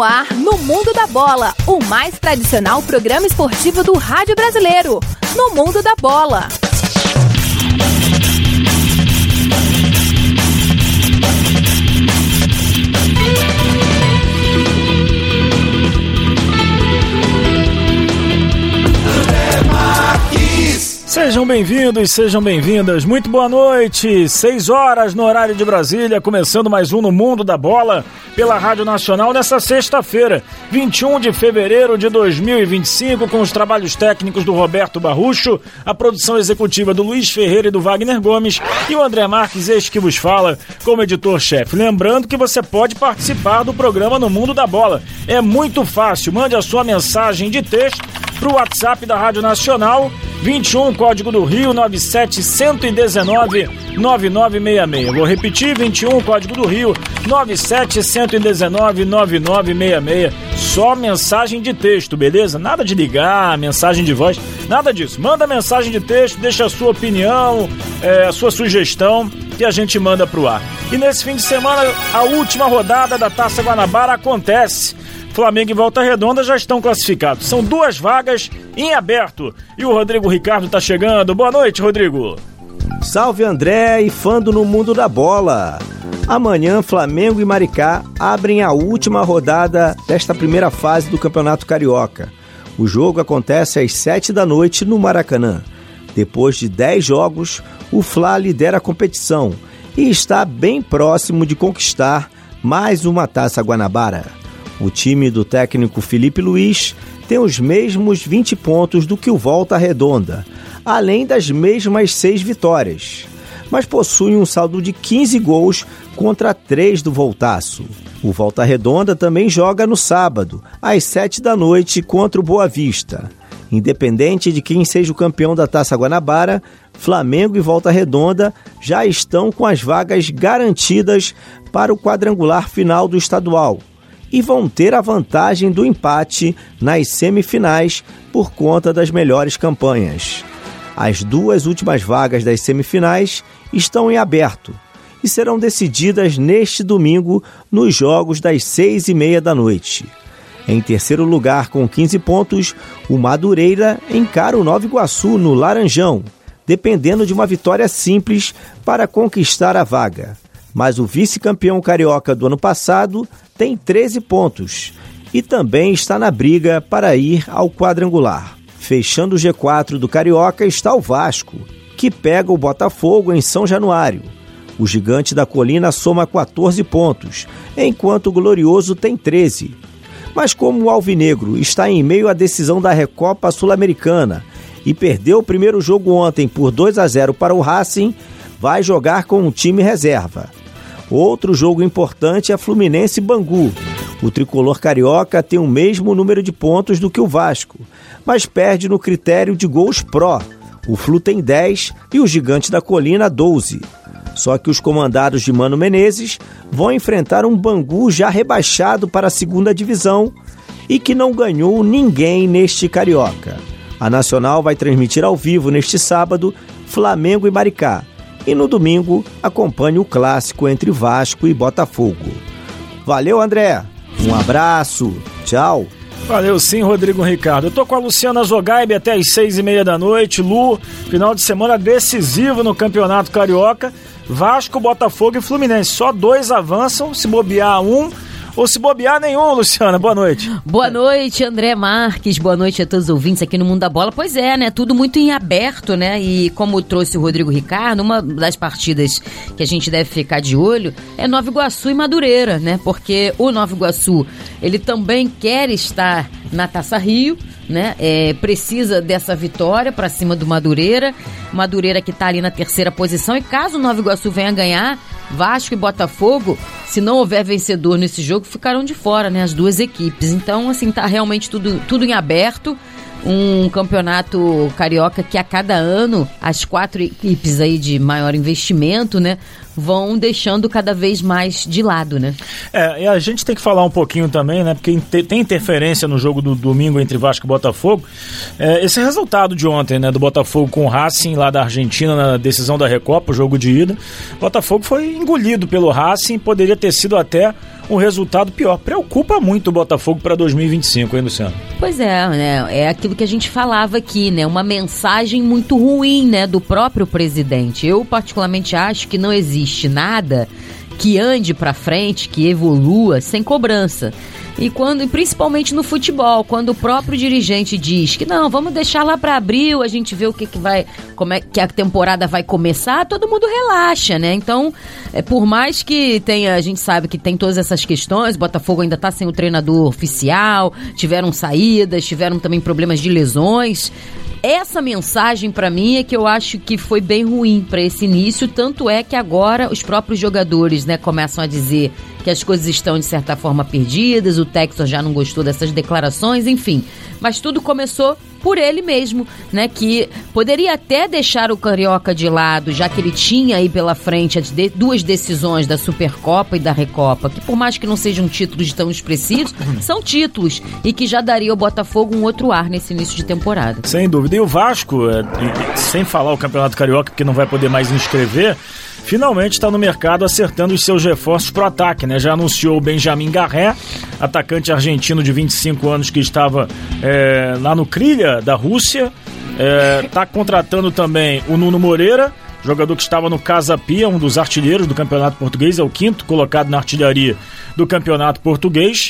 ar, no Mundo da Bola, o mais tradicional programa esportivo do rádio brasileiro. No Mundo da Bola. Sejam bem-vindos, sejam bem-vindas. Muito boa noite. 6 horas no horário de Brasília, começando mais um No Mundo da Bola pela Rádio Nacional nessa sexta-feira, 21 de fevereiro de 2025, com os trabalhos técnicos do Roberto Barrucho, a produção executiva do Luiz Ferreira e do Wagner Gomes e o André Marques, este que vos fala como editor-chefe. Lembrando que você pode participar do programa No Mundo da Bola. É muito fácil, mande a sua mensagem de texto para o WhatsApp da Rádio Nacional, 21, código do Rio, 97-119-9966. Vou repetir, 21, código do Rio, 97-119-9966. Só mensagem de texto, beleza? Nada de ligar, mensagem de voz, nada disso. Manda mensagem de texto, deixa a sua opinião, a sua sugestão, que a gente manda pro ar. E nesse fim de semana, a última rodada da Taça Guanabara acontece. Flamengo e Volta Redonda já estão classificados. São 2 vagas em aberto. E o Rodrigo Ricardo tá chegando. Boa noite, Rodrigo. Salve, André e fã do No Mundo da Bola. Amanhã, Flamengo e Maricá abrem a última rodada desta primeira fase do Campeonato Carioca. O jogo acontece às 7 da noite no Maracanã. Depois de 10 jogos, o Fla lidera a competição e está bem próximo de conquistar mais uma Taça Guanabara. O time do técnico Felipe Luiz tem os mesmos 20 pontos do que o Volta Redonda, além das mesmas 6 vitórias, mas possui um saldo de 15 gols contra 3 do Voltaço. O Volta Redonda também joga no sábado, às 7 da noite, contra o Boa Vista. Independente de quem seja o campeão da Taça Guanabara, Flamengo e Volta Redonda já estão com as vagas garantidas para o quadrangular final do estadual e vão ter a vantagem do empate nas semifinais por conta das melhores campanhas. As 2 últimas vagas das semifinais estão em aberto e serão decididas neste domingo nos jogos das 6h30 da noite. Em terceiro lugar, com 15 pontos, o Madureira encara o Nova Iguaçu no Laranjão, dependendo de uma vitória simples para conquistar a vaga. Mas o vice-campeão carioca do ano passado tem 13 pontos e também está na briga para ir ao quadrangular. Fechando o G4 do Carioca está o Vasco, que pega o Botafogo em São Januário. O Gigante da Colina soma 14 pontos, enquanto o Glorioso tem 13. Mas como o Alvinegro está em meio à decisão da Recopa Sul-Americana e perdeu o primeiro jogo ontem por 2-0 para o Racing, vai jogar com o time reserva. Outro jogo importante é Fluminense e Bangu. O tricolor carioca tem o mesmo número de pontos do que o Vasco, mas perde no critério de gols pró. O Flu tem 10 e o Gigante da Colina 12. Só que os comandados de Mano Menezes vão enfrentar um Bangu já rebaixado para a segunda divisão e que não ganhou ninguém neste carioca. A Nacional vai transmitir ao vivo neste sábado Flamengo e Maricá. E no domingo, acompanhe o clássico entre Vasco e Botafogo. Valeu, André. Um abraço. Tchau. Valeu sim, Rodrigo Ricardo. Eu tô com a Luciana Zogaib até às 6h30 da noite. Lu, final de semana decisivo no Campeonato Carioca. Vasco, Botafogo e Fluminense. Só 2 avançam, se bobear 1... ou se bobear nenhum, Luciana. Boa noite. Boa noite, André Marques. Boa noite a todos os ouvintes aqui no Mundo da Bola. Pois é, né? Tudo muito em aberto, né? E como trouxe o Rodrigo Ricardo, uma das partidas que a gente deve ficar de olho é Nova Iguaçu e Madureira, né? Porque o Nova Iguaçu, ele também quer estar na Taça Rio, né? Precisa dessa vitória para cima do Madureira. Madureira que tá ali na 3ª posição. E caso o Nova Iguaçu venha ganhar, Vasco e Botafogo, se não houver vencedor nesse jogo, ficarão de fora, né, as 2 equipes. Então, assim, tá realmente tudo em aberto. Um campeonato carioca que a cada ano as 4 equipes aí de maior investimento, né, vão deixando cada vez mais de lado, né? E a gente tem que falar um pouquinho também, né, porque tem interferência no jogo do domingo entre Vasco e Botafogo. Esse resultado de ontem, né, do Botafogo com o Racing lá da Argentina na decisão da Recopa, o jogo de ida. O Botafogo foi engolido pelo Racing, poderia ter sido até um resultado pior. Preocupa muito o Botafogo para 2025, hein, Luciano? Pois é, né? É aquilo que a gente falava aqui, né? Uma mensagem muito ruim, né, do próprio presidente. Eu particularmente acho que não existe nada que ande para frente, que evolua sem cobrança. E principalmente no futebol, quando o próprio dirigente diz que não, vamos deixar lá para abril, a gente vê o que vai, como é que a temporada vai começar, todo mundo relaxa, né? Então, por mais que tenha, a gente sabe que tem todas essas questões, o Botafogo ainda tá sem o treinador oficial, tiveram saídas, tiveram também problemas de lesões. Essa mensagem, para mim, é que eu acho que foi bem ruim para esse início, tanto é que agora os próprios jogadores, né, começam a dizer que as coisas estão, de certa forma, perdidas, o Textor já não gostou dessas declarações, enfim. Mas tudo começou por ele mesmo, né, que poderia até deixar o Carioca de lado, já que ele tinha aí pela frente as duas decisões da Supercopa e da Recopa, que por mais que não sejam títulos tão expressivos, são títulos, e que já daria ao Botafogo um outro ar nesse início de temporada. Sem dúvida. E o Vasco, sem falar o Campeonato Carioca, porque não vai poder mais inscrever, finalmente está no mercado acertando os seus reforços para o ataque, né? Já anunciou o Benjamin Garré, atacante argentino de 25 anos que estava lá no Krylia da Rússia. Está contratando também o Nuno Moreira, jogador que estava no Casa Pia, um dos artilheiros do Campeonato Português, é o 5º colocado na artilharia do Campeonato Português.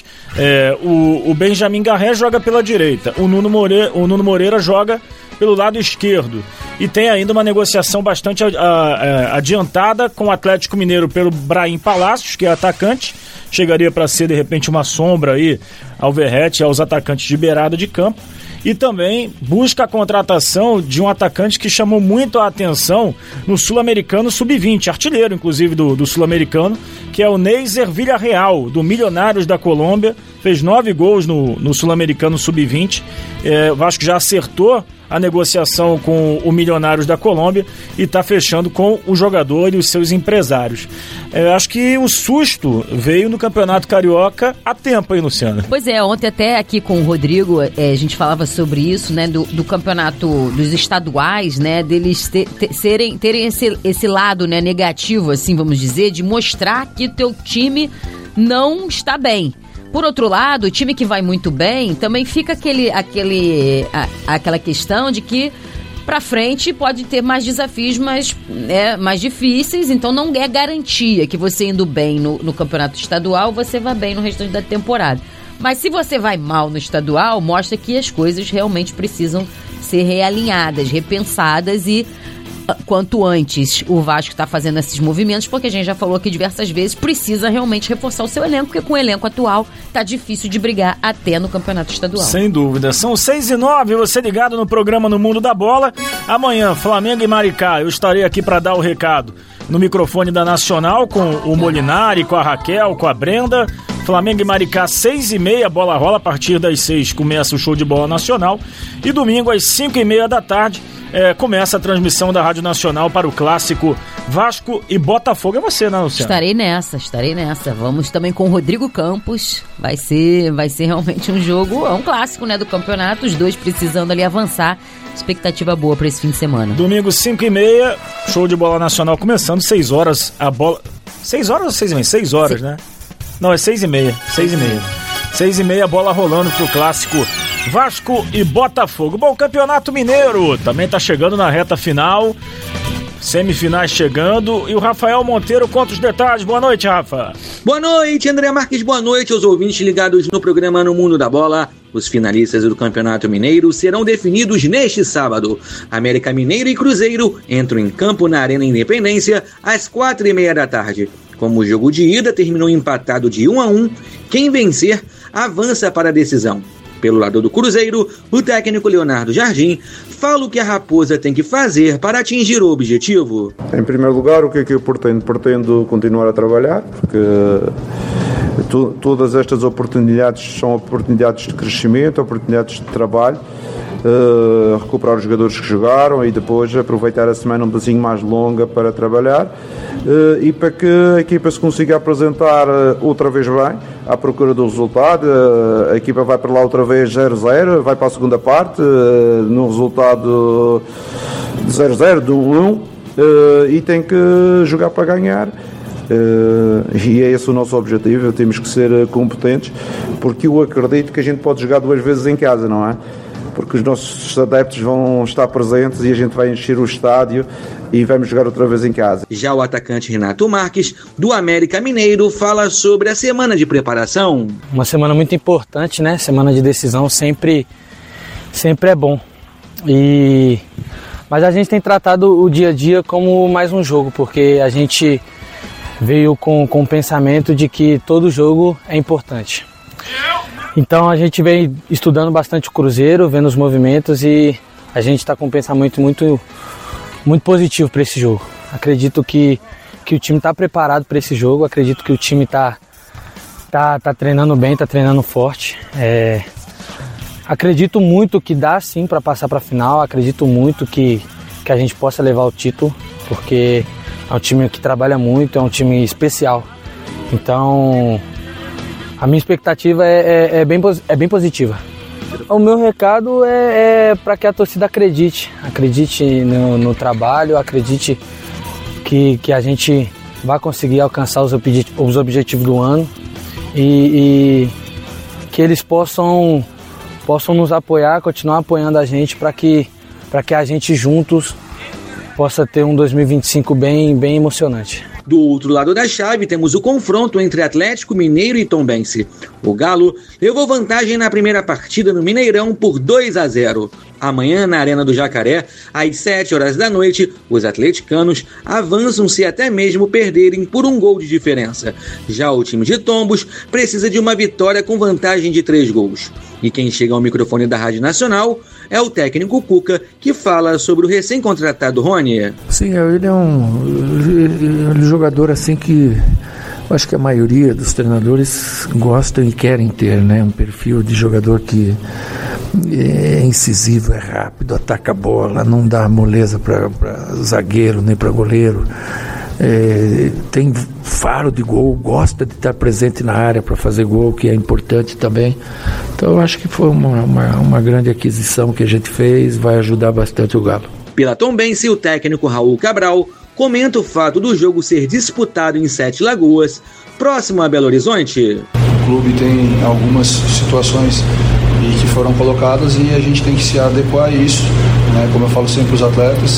O Benjamin Garré joga pela direita, o Nuno Moreira joga pelo lado esquerdo. E tem ainda uma negociação bastante adiantada com o Atlético Mineiro pelo Brahim Palácios, que é atacante, chegaria para ser de repente uma sombra aí ao Verratti, aos atacantes de beirada de campo. E também busca a contratação de um atacante que chamou muito a atenção no Sul-Americano Sub-20, artilheiro inclusive do Sul-Americano, que é o Neiser Villarreal, do Milionários da Colômbia, fez 9 gols no Sul-Americano Sub-20. O Vasco já acertou a negociação com o Milionários da Colômbia e está fechando com o jogador e os seus empresários. Acho que o susto veio no Campeonato Carioca a tempo, hein, Luciana? Pois é, ontem até aqui com o Rodrigo a gente falava sobre isso, né, do campeonato dos estaduais, né, deles terem esse lado, né, negativo, assim, vamos dizer, de mostrar que teu time não está bem. Por outro lado, o time que vai muito bem, também fica aquela questão de que pra frente pode ter mais desafios mais difíceis, então não é garantia que você indo bem no campeonato estadual, você vai bem no restante da temporada. Mas se você vai mal no estadual, mostra que as coisas realmente precisam ser realinhadas, repensadas e quanto antes o Vasco está fazendo esses movimentos, porque a gente já falou aqui diversas vezes, precisa realmente reforçar o seu elenco, porque com o elenco atual tá difícil de brigar até no campeonato estadual. Sem dúvida. São 6h09, você ligado no programa No Mundo da Bola. Amanhã, Flamengo e Maricá, eu estarei aqui para dar o recado no microfone da Nacional, com o Molinari, com a Raquel, com a Brenda. Flamengo e Maricá, 6h30, bola rola, a partir das 6 começa o show de bola nacional. E domingo, às 5h30 da tarde, começa a transmissão da Rádio Nacional para o clássico Vasco e Botafogo. É você, né, Luciano? Estarei nessa. Vamos também com o Rodrigo Campos. Vai ser realmente um jogo, um clássico, né, do campeonato. Os dois precisando ali avançar. Expectativa boa para esse fim de semana. Domingo, 5h30, show de bola nacional começando, 6 horas, a bola... 6 horas ou 6h30? 6 horas, né? Não, é 6h30. 6h30, bola rolando pro clássico Vasco e Botafogo. Bom, o Campeonato Mineiro também tá chegando na reta final, semifinais chegando, e o Rafael Monteiro conta os detalhes. Boa noite, Rafa. Boa noite, André Marques, boa noite aos ouvintes ligados no programa No Mundo da Bola. Os finalistas do Campeonato Mineiro serão definidos neste sábado. América Mineiro e Cruzeiro entram em campo na Arena Independência às 4h30 da tarde. Como o jogo de ida terminou empatado de 1-1, quem vencer avança para a decisão. Pelo lado do Cruzeiro, o técnico Leonardo Jardim fala o que a Raposa tem que fazer para atingir o objetivo. Em primeiro lugar, o que é que eu pretendo? Pretendo continuar a trabalhar, porque todas estas oportunidades são oportunidades de crescimento, oportunidades de trabalho. Recuperar os jogadores que jogaram e depois aproveitar a semana um bocadinho mais longa para trabalhar e para que a equipa se consiga apresentar outra vez bem à procura do resultado. A equipa vai para lá outra vez 0-0, vai para a segunda parte no resultado de 0-0, de 1-1, e tem que jogar para ganhar. E é esse o nosso objetivo. Temos que ser competentes, porque eu acredito que a gente pode jogar 2 vezes em casa, não é? Porque os nossos adeptos vão estar presentes e a gente vai encher o estádio e vamos jogar outra vez em casa. Já o atacante Renato Marques, do América Mineiro, fala sobre a semana de preparação. Uma semana muito importante, né? Semana de decisão sempre é bom. Mas a gente tem tratado o dia a dia como mais um jogo, porque a gente veio com o pensamento de que todo jogo é importante. Então a gente vem estudando bastante o Cruzeiro, vendo os movimentos, e a gente está com um pensamento muito positivo para esse jogo. Acredito que o time está preparado para esse jogo, acredito que o time está treinando bem, está treinando forte. Acredito muito que dá sim para passar para a final, acredito muito que a gente possa levar o título, porque é um time que trabalha muito, é um time especial. Então a minha expectativa é bem positiva. O meu recado é para que a torcida acredite no trabalho, acredite que a gente vai conseguir alcançar os objetivos do ano e que eles possam nos apoiar, continuar apoiando a gente para que a gente juntos possa ter um 2025 bem emocionante. Do outro lado da chave, temos o confronto entre Atlético Mineiro e Tombense. O Galo levou vantagem na primeira partida no Mineirão por 2-0. Amanhã, na Arena do Jacaré, às 7 horas da noite, os atleticanos avançam se até mesmo perderem por 1 gol de diferença. Já o time de Tombos precisa de uma vitória com vantagem de 3 gols. E quem chega ao microfone da Rádio Nacional é o técnico Cuca, que fala sobre o recém-contratado Rony. Sim, ele é um jogador assim que eu acho que a maioria dos treinadores gostam e querem ter, né? Um perfil de jogador que é incisivo, é rápido, ataca a bola, não dá moleza para zagueiro nem para goleiro. Tem faro de gol, gosta de estar presente na área para fazer gol, que é importante também. Então eu acho que foi uma grande aquisição que a gente fez, vai ajudar bastante o Galo. Pela Tombense, o técnico Raul Cabral comenta o fato do jogo ser disputado em 7 Lagoas, próximo a Belo Horizonte. O clube tem algumas situações que foram colocadas e a gente tem que se adequar a isso, né? Como eu falo sempre para os atletas,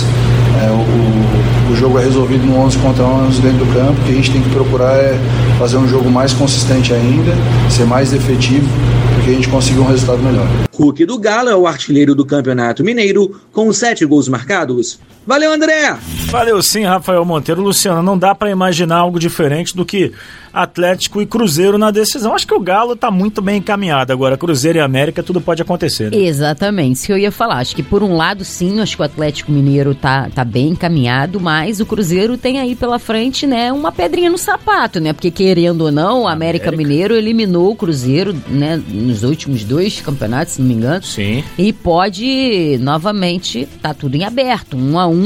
o jogo é resolvido no 11 contra 11 dentro do campo. O que a gente tem que procurar é fazer um jogo mais consistente ainda, ser mais efetivo, para que a gente consiga um resultado melhor. Hulk do Galo é o artilheiro do Campeonato Mineiro, com 7 gols marcados. Valeu, André! Valeu sim, Rafael Monteiro. Luciano, não dá para imaginar algo diferente do que Atlético e Cruzeiro na decisão. Acho que o Galo tá muito bem encaminhado. Agora, Cruzeiro e América, tudo pode acontecer, né? Exatamente, isso que eu ia falar. Acho que por um lado, sim, acho que o Atlético Mineiro tá bem encaminhado, mas o Cruzeiro tem aí pela frente, né, uma pedrinha no sapato, né? Porque querendo ou não, o América Mineiro eliminou o Cruzeiro, né, nos últimos 2 campeonatos, se não me engano. Sim. E pode, novamente, tá tudo em aberto, 1-1.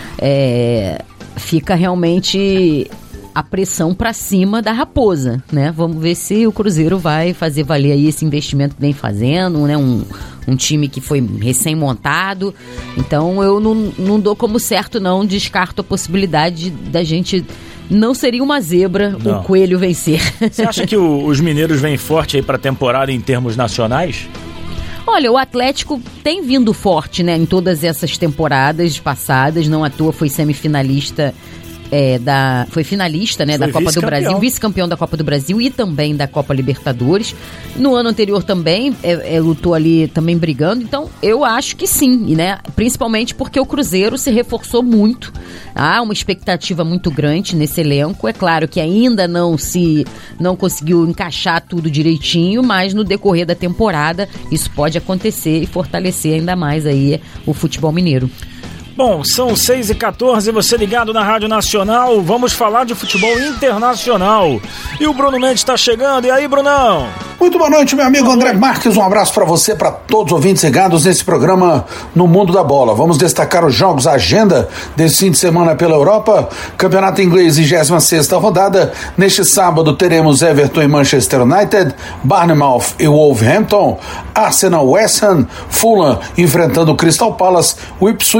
Fica realmente a pressão para cima da Raposa, né? Vamos ver se o Cruzeiro vai fazer valer aí esse investimento que vem fazendo, né? Um time que foi recém-montado. Então eu não dou como certo, não. Descarto a possibilidade da gente... Não seria uma zebra o Coelho vencer. Você acha que os mineiros vêm forte aí para a temporada em termos nacionais? Olha, o Atlético tem vindo forte, né, em todas essas temporadas passadas, não à toa foi semifinalista foi finalista, né, da Copa do Brasil, vice-campeão da Copa do Brasil e também da Copa Libertadores. No ano anterior também lutou ali, também brigando. Então, eu acho que sim, né? Principalmente porque o Cruzeiro se reforçou muito. Há uma expectativa muito grande nesse elenco. É claro que ainda não conseguiu encaixar tudo direitinho, mas no decorrer da temporada isso pode acontecer e fortalecer ainda mais aí o futebol mineiro. Bom, são 6h14, você ligado na Rádio Nacional, vamos falar de futebol internacional. E o Bruno Mendes está chegando, e aí, Brunão? Muito boa noite, meu amigo André Marques, um abraço para você, para todos os ouvintes ligados nesse programa No Mundo da Bola. Vamos destacar os jogos, a agenda desse fim de semana pela Europa. Campeonato Inglês, 26ª rodada. Neste sábado teremos Everton e Manchester United, Bournemouth e Wolverhampton, Arsenal West Ham, Fulham enfrentando o Crystal Palace, o Ipswich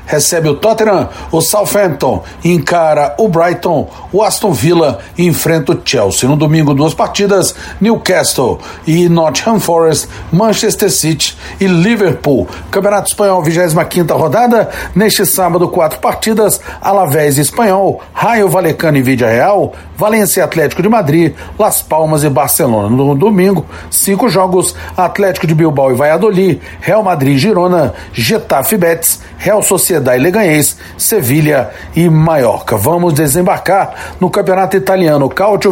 recebe o Tottenham, o Southampton encara o Brighton, o Aston Villa enfrenta o Chelsea. No domingo, 2 partidas, Newcastle e Nottingham Forest, Manchester City e Liverpool. Campeonato Espanhol, 25ª rodada, neste sábado, 4 partidas, Alavés Espanhol, Rayo Vallecano e Villarreal, Valência e Atlético de Madrid, Las Palmas e Barcelona. No domingo, 5 jogos, Atlético de Bilbao e Valladolid, Real Madrid e Girona, Getafe e Betis, Real Sociedad e Leganés, Sevilha e Mallorca. Vamos desembarcar no Campeonato Italiano, Calcio,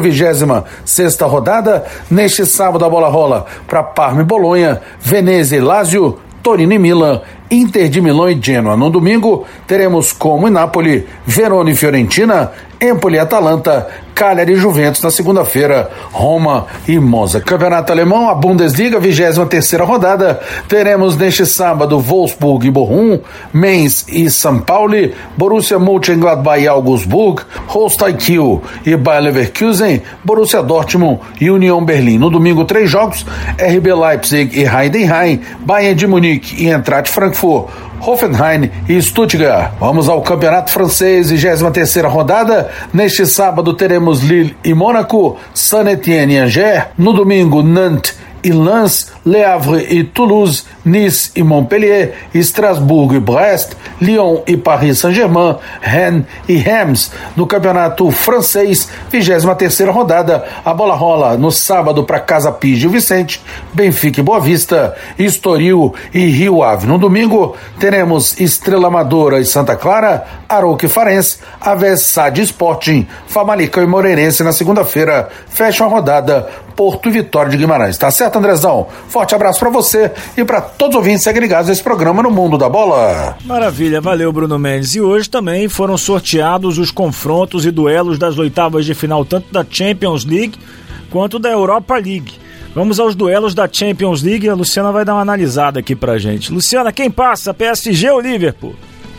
26ª rodada. Neste sábado a bola rola para Parma e Bolonha, Venezia e Lazio, Torino e Milan, Inter de Milão e Genoa. No domingo teremos Como e Napoli, Verona e Fiorentina, Empoli e Atalanta, Cagliari e Juventus. Na segunda-feira, Roma e Monza. Campeonato Alemão, a Bundesliga, 23ª rodada. Teremos neste sábado Wolfsburg e Bochum, Mainz e São Paulo, Borussia Mönchengladbach e Augsburg, Holstein Kiel e Bayer Leverkusen, Borussia Dortmund e Union Berlim. No domingo, 3 jogos, RB Leipzig e Heidenheim, Bayern de Munique e Eintracht Frankfurt, Hoffenheim e Stuttgart. Vamos ao Campeonato Francês, 23ª rodada. Neste sábado teremos Lille e Mônaco, Saint-Étienne e Angers. No domingo, Nantes e Lens, Le Havre e Toulouse, Nice e Montpellier, Estrasburgo e Brest, Lyon e Paris Saint-Germain, Rennes e Reims. No Campeonato Francês, 23ª rodada, a bola rola no sábado para Casa Pia e Gil Vicente, Benfica e Boa Vista, Estoril e Rio Ave. No domingo, teremos Estrela Amadora e Santa Clara, Arouca e Farense, Aves Sade Sporting, Famalicão e Moreirense. Na segunda-feira, fecha a rodada Porto e Vitória de Guimarães. Tá certo, Andrezão? Forte abraço para você e para todos os ouvintes agregados desse programa no Mundo da Bola. Maravilha, valeu, Bruno Mendes. E hoje também foram sorteados os confrontos e duelos das oitavas de final, tanto da Champions League quanto da Europa League. Vamos aos duelos da Champions League. A Luciana vai dar uma analisada aqui pra gente. Luciana, quem passa? PSG ou Liverpool?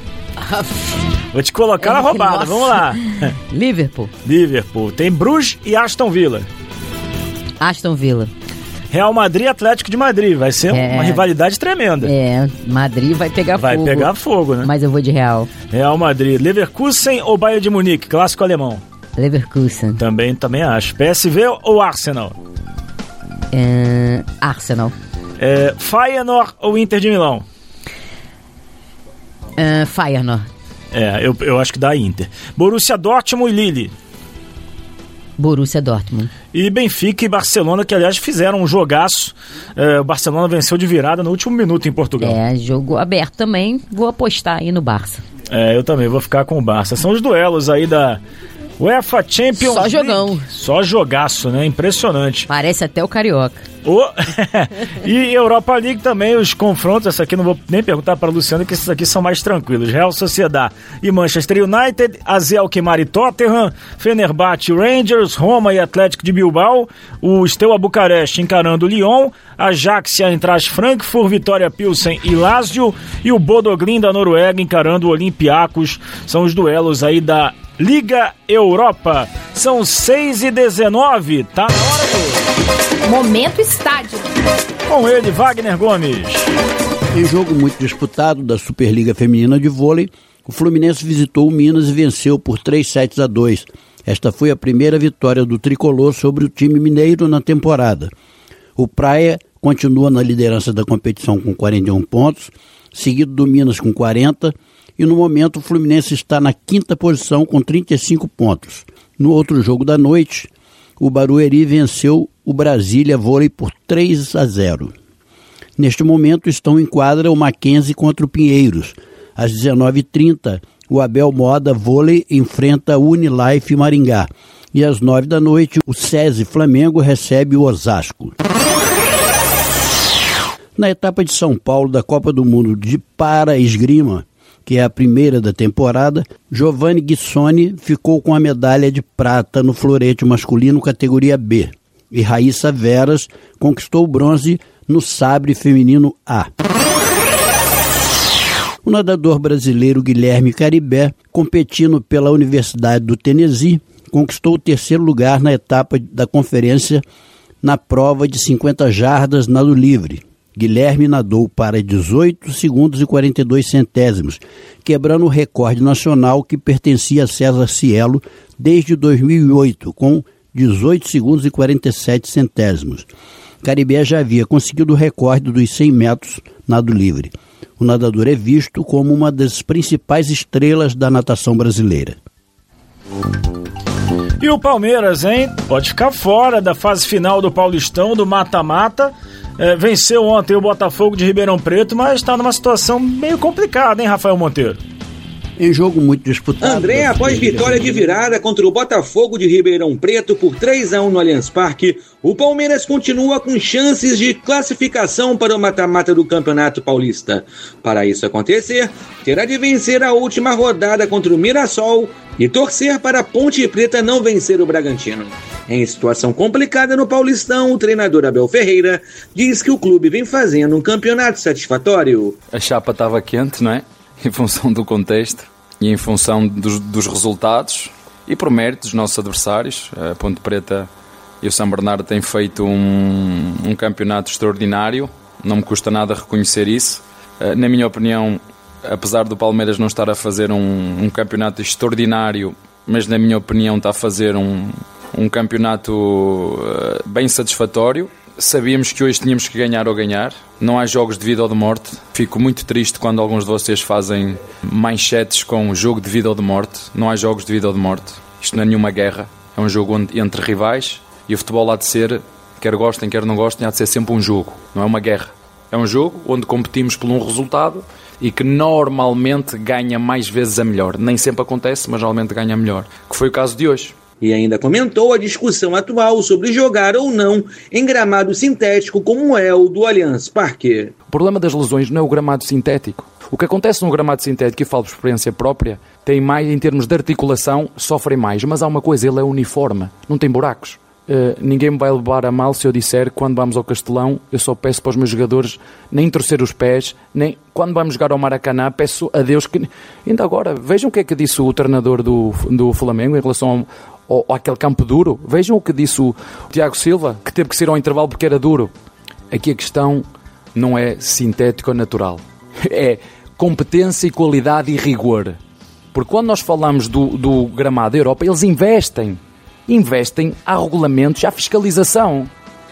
Vou te colocar na roubada, vamos lá. Liverpool. Tem Bruges e Aston Villa. Aston Villa. Real Madrid e Atlético de Madrid. Vai ser uma rivalidade tremenda. Madrid vai pegar fogo. Vai pegar fogo, né? Mas eu vou de Real. Real Madrid. Leverkusen ou Bayern de Munique? Clássico alemão. Leverkusen. Também acho. PSV ou Arsenal? Arsenal. Feyenoord ou Inter de Milão? Feyenoord. Eu acho que dá Inter. Borussia Dortmund e Lille? Borussia Dortmund. E Benfica e Barcelona, que aliás fizeram um jogaço. O Barcelona venceu de virada no último minuto em Portugal. Jogo aberto também. Vou apostar aí no Barça. Eu também vou ficar com o Barça. São os duelos aí da UEFA Champions League. Só jogão. Só jogaço, né? Impressionante. Parece até o Carioca. E Europa League também, os confrontos. Essa aqui não vou nem perguntar para a Luciana, que esses aqui são mais tranquilos. Real Sociedad e Manchester United, AZ Alkmaar e Tottenham, Fenerbahçe e Rangers, Roma e Atlético de Bilbao, o Steaua Bucareste encarando o Lyon, Ajax e Eintracht Frankfurt, Vitória Pilsen e Lazio, e o Bodo Glimt da Noruega encarando o Olympiacos. São os duelos aí da Liga Europa. São 6h19, tá na hora do Momento Estádio. Com ele, Wagner Gomes. Em jogo muito disputado da Superliga Feminina de Vôlei, o Fluminense visitou o Minas e venceu por 3-2. Esta foi a primeira vitória do tricolor sobre o time mineiro na temporada. O Praia continua na liderança da competição com 41 pontos, seguido do Minas com 40, e no momento o Fluminense está na 5ª posição com 35 pontos. No outro jogo da noite, o Barueri venceu o Brasília Vôlei por 3-0. Neste momento estão em quadra o Mackenzie contra o Pinheiros. Às 19h30, o Abel Moda Vôlei enfrenta o Unilife Maringá. E às 9 da noite, o SESI Flamengo recebe o Osasco. Na etapa de São Paulo da Copa do Mundo de Para-Esgrima, que é a primeira da temporada, Giovanni Guissoni ficou com a medalha de prata no florete masculino categoria B. E Raíssa Veras conquistou o bronze no sabre feminino A. O nadador brasileiro Guilherme Caribé, competindo pela Universidade do Tennessee, conquistou o 3º lugar na etapa da conferência na prova de 50 jardas nado livre. Guilherme nadou para 18 segundos e 42 centésimos, quebrando o recorde nacional que pertencia a César Cielo desde 2008, com 18 segundos e 47 centésimos. Caribé já havia conseguido o recorde dos 100 metros nado livre. O nadador é visto como uma das principais estrelas da natação brasileira. E o Palmeiras, hein? Pode ficar fora da fase final do Paulistão, do mata-mata. Venceu ontem o Botafogo de Ribeirão Preto, mas está numa situação meio complicada, hein, Rafael Monteiro? Em jogo muito disputado. André, após vitória de virada contra o Botafogo de Ribeirão Preto por 3-1 no Allianz Parque, o Palmeiras continua com chances de classificação para o mata-mata do Campeonato Paulista. Para isso acontecer, terá de vencer a última rodada contra o Mirassol e torcer para a Ponte Preta não vencer o Bragantino. Em situação complicada no Paulistão, o treinador Abel Ferreira diz que o clube vem fazendo um campeonato satisfatório. A chapa estava quente, não é? Em função do contexto e em função dos resultados e por mérito dos nossos adversários. A Ponte Preta e o São Bernardo têm feito um campeonato extraordinário, não me custa nada reconhecer isso. Na minha opinião, apesar do Palmeiras não estar a fazer um campeonato extraordinário, mas na minha opinião está a fazer um campeonato bem satisfatório. Sabíamos que hoje tínhamos que ganhar ou ganhar. Não há jogos de vida ou de morte. Fico muito triste quando alguns de vocês fazem manchetes com jogo de vida ou de morte. Não há jogos de vida ou de morte. Isto não é nenhuma guerra. É um jogo entre rivais e o futebol há de ser, quer gostem, quer não gostem, há de ser sempre um jogo. Não é uma guerra. É um jogo onde competimos por um resultado e que normalmente ganha mais vezes a melhor. Nem sempre acontece, mas normalmente ganha a melhor. Que foi o caso de hoje. E ainda comentou a discussão atual sobre jogar ou não em gramado sintético como é o do Allianz Parque. O problema das lesões não é o gramado sintético. O que acontece no gramado sintético, e falo por experiência própria, tem mais, em termos de articulação, sofrem mais. Mas há uma coisa, ele é uniforme, não tem buracos. Ninguém me vai levar a mal se eu disser que quando vamos ao Castelão, eu só peço para os meus jogadores nem torcer os pés, nem quando vamos jogar ao Maracanã, peço a Deus que... Ainda agora, vejam o que é que disse o treinador do Flamengo em relação àquele campo duro. Vejam o que disse o Tiago Silva, que teve que sair ao intervalo porque era duro. Aqui a questão não é sintético ou natural, é competência e qualidade e rigor. Porque quando nós falamos do gramado da Europa, eles investem, há regulamentos, há fiscalização.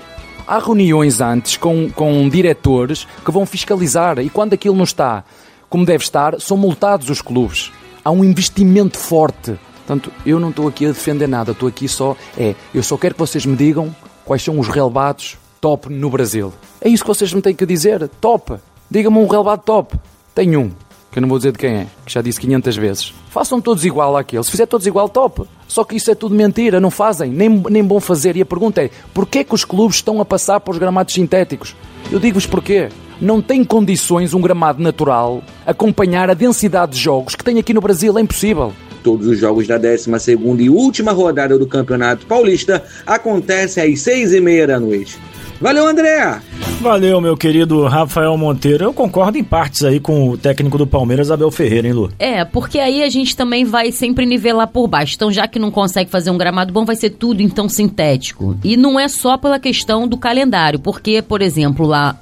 Há reuniões antes com diretores que vão fiscalizar, e quando aquilo não está como deve estar, são multados os clubes. Há um investimento forte. Portanto, eu não estou aqui a defender nada, estou aqui eu só quero que vocês me digam quais são os relevados top no Brasil. É isso que vocês me têm que dizer, top. Diga-me um relevado top. Tenho um, que eu não vou dizer de quem é, que já disse 500 vezes. Façam todos igual àquele, se fizer todos igual, top. Só que isso é tudo mentira, não fazem, nem vão fazer. E a pergunta é, porquê que os clubes estão a passar para os gramados sintéticos? Eu digo-vos porquê. Não tem condições um gramado natural acompanhar a densidade de jogos que tem aqui no Brasil, é impossível. Todos os jogos da 12ª e última rodada do Campeonato Paulista acontecem às 6h30 da noite. Valeu, André! Valeu, meu querido Rafael Monteiro. Eu concordo em partes aí com o técnico do Palmeiras, Abel Ferreira, hein, Lu? Porque aí a gente também vai sempre nivelar por baixo. Então, já que não consegue fazer um gramado bom, vai ser tudo, então, sintético. E não é só pela questão do calendário, porque, por exemplo, lá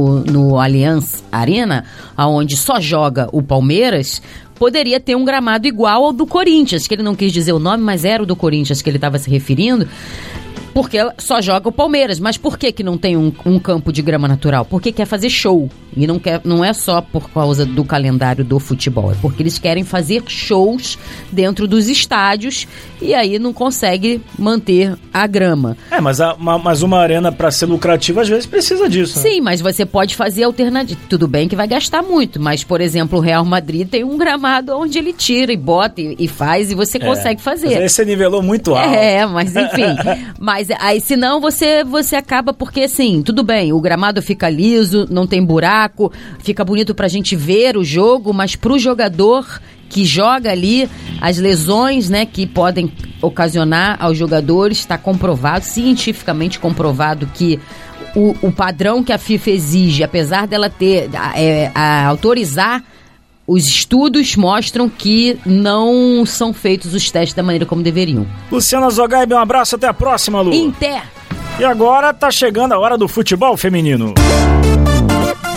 no Allianz Arena, onde só joga o Palmeiras, poderia ter um gramado igual ao do Corinthians, que ele não quis dizer o nome, mas era o do Corinthians que ele estava se referindo, porque só joga o Palmeiras. Mas por que não tem um campo de grama natural? Porque quer fazer show. E não é só por causa do calendário do futebol, é porque eles querem fazer shows dentro dos estádios e aí não consegue manter a grama. Mas uma arena, para ser lucrativa, às vezes precisa disso. Sim, mas você pode fazer alternativa. Tudo bem que vai gastar muito, mas, por exemplo, o Real Madrid tem um gramado onde ele tira e bota e faz e você consegue fazer. Mas aí você nivelou muito alto. Mas enfim. Mas aí, senão, você acaba, porque assim, tudo bem, o gramado fica liso, não tem buraco, fica bonito pra gente ver o jogo, mas pro jogador que joga ali, as lesões, né, que podem ocasionar aos jogadores, está comprovado, cientificamente comprovado, que o padrão que a FIFA exige, apesar dela ter autorizar, os estudos mostram que não são feitos os testes da maneira como deveriam. Luciana Zogaib, um abraço, até a próxima, Lu. Inter. E agora tá chegando a hora do futebol feminino.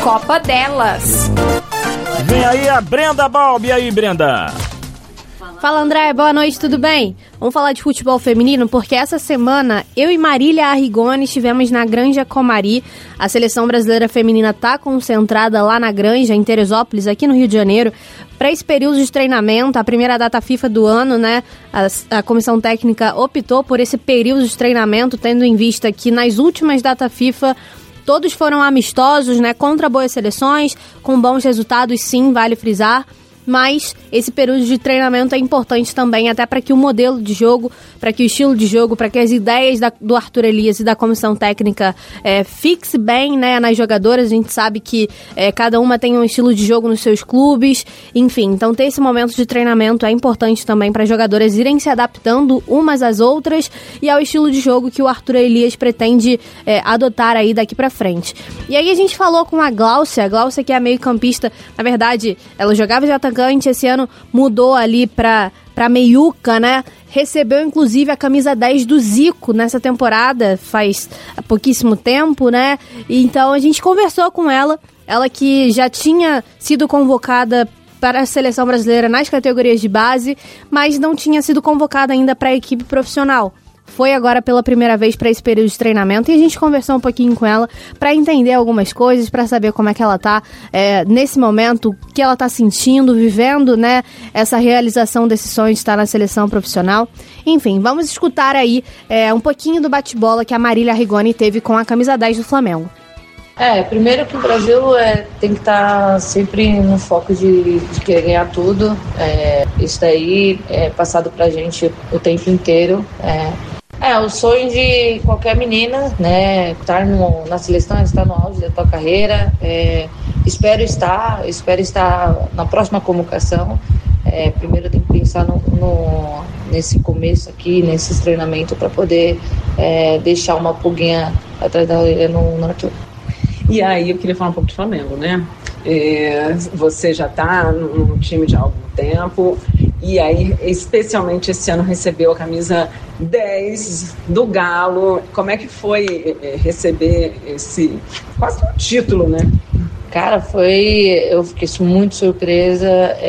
Copa delas. Vem aí a Brenda Balbi. E aí, Brenda? Fala, André, boa noite, tudo bem? Vamos falar de futebol feminino, porque essa semana eu e Marília Arrigoni estivemos na Granja Comari. A seleção brasileira feminina está concentrada lá na Granja, em Teresópolis, aqui no Rio de Janeiro, para esse período de treinamento, a primeira data FIFA do ano, né? A comissão técnica optou por esse período de treinamento, tendo em vista que nas últimas datas FIFA todos foram amistosos, né? Contra boas seleções, com bons resultados, sim, vale frisar. Mas esse período de treinamento é importante também, até para que o modelo de jogo, para que o estilo de jogo, para que as ideias do Arthur Elias e da comissão técnica fixe bem, né, nas jogadoras. A gente sabe que cada uma tem um estilo de jogo nos seus clubes, enfim. Então ter esse momento de treinamento é importante também para as jogadoras irem se adaptando umas às outras e ao estilo de jogo que o Arthur Elias pretende adotar aí daqui para frente. E aí a gente falou com a Gláucia que é a meio-campista. Na verdade, ela jogava de atacante, esse ano mudou ali pra meiuca, né? Recebeu, inclusive, a camisa 10 do Zico nessa temporada, faz pouquíssimo tempo, né? Então, a gente conversou com ela que já tinha sido convocada para a seleção brasileira nas categorias de base, mas não tinha sido convocada ainda para a equipe profissional. Foi agora pela primeira vez para esse período de treinamento e a gente conversou um pouquinho com ela para entender algumas coisas, para saber como é que ela tá nesse momento, o que ela tá sentindo, vivendo, né, essa realização desse sonho de estar na seleção profissional. Enfim, vamos escutar aí um pouquinho do bate-bola que a Marília Arrigoni teve com a camisa 10 do Flamengo. Primeiro que o Brasil tem que estar sempre no foco de querer ganhar tudo. Isso daí é passado pra gente o tempo inteiro. O sonho de qualquer menina, né? Estar na seleção, estar no auge da tua carreira. Espero estar na próxima convocação. Primeiro eu tenho que pensar nesse começo aqui, nesse treinamento, para poder deixar uma pulguinha atrás da orelha no Arthur. E aí eu queria falar um pouco de Flamengo, né? Você já está no time de há algum tempo e aí, especialmente esse ano, recebeu a camisa 10 do Galo. Como é que foi receber esse quase um título, né? Cara, eu fiquei muito surpresa,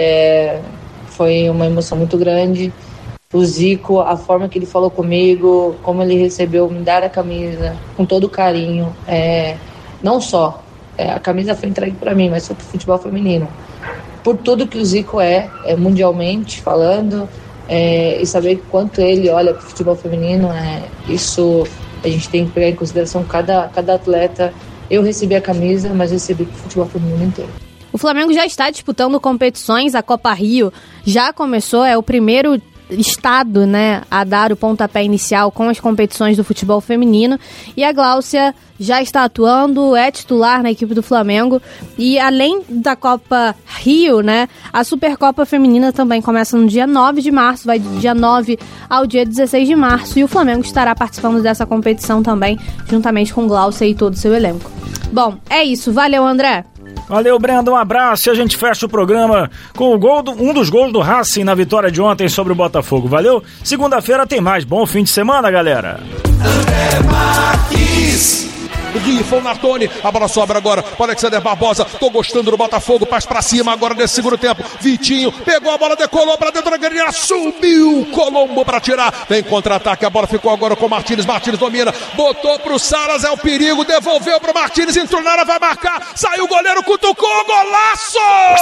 foi uma emoção muito grande. O Zico, a forma que ele falou comigo, como ele recebeu, me dar a camisa com todo carinho, não só a camisa foi entregue para mim, mas foi pro futebol feminino. Por tudo que o Zico mundialmente falando, e saber quanto ele olha pro futebol feminino, isso a gente tem que pegar em consideração cada atleta. Eu recebi a camisa, mas recebi pro futebol feminino inteiro. O Flamengo já está disputando competições, a Copa Rio já começou, é o primeiro estado, né, a dar o pontapé inicial com as competições do futebol feminino, e a Gláucia já está atuando, é titular na equipe do Flamengo, e além da Copa Rio, né, a Supercopa Feminina também começa no dia 9 de março, vai do dia 9 ao dia 16 de março, e o Flamengo estará participando dessa competição também, juntamente com Gláucia e todo o seu elenco. Bom, é isso, valeu, André! Valeu, Brenda, um abraço e a gente fecha o programa com um dos gols do Racing na vitória de ontem sobre o Botafogo. Valeu? Segunda-feira tem mais. Bom fim de semana, galera. André Marques. Rifle Nartoni, a bola sobra agora para Alexander Barbosa. Tô gostando do Botafogo, passa pra cima agora nesse segundo tempo. Vitinho pegou a bola, decolou pra dentro da grande, subiu Colombo pra tirar. Vem contra-ataque, a bola ficou agora com o Martínez. Martínez domina, botou pro Saras, é o perigo, devolveu pro Martínez, entrou na área, vai marcar. Saiu o goleiro, cutucou, golaço!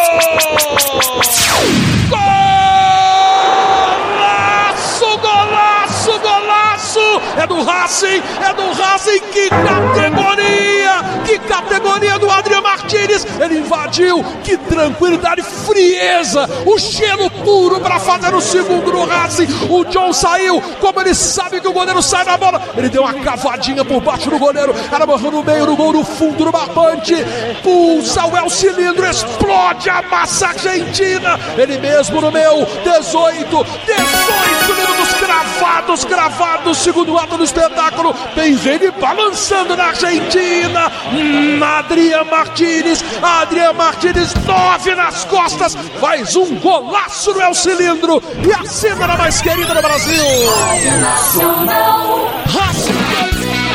Golaço, golaço, golaço! É do Racing, que categoria do Adriano Martínez, ele invadiu, que tranquilidade, frieza, o gelo puro para fazer o segundo no Racing. O John saiu, como ele sabe que o goleiro sai na bola, ele deu uma cavadinha por baixo do goleiro, ela morreu no meio, no gol, no fundo, no barbante, pulsa o El Cilindro, explode a massa argentina, ele mesmo no meu, 18 minutos cravados, segundo ato do espetáculo, tem gente balançando na Argentina, Adriano Martínez, 9 nas costas, faz um golaço no El Cilindro e a cena mais querida do Brasil. Racing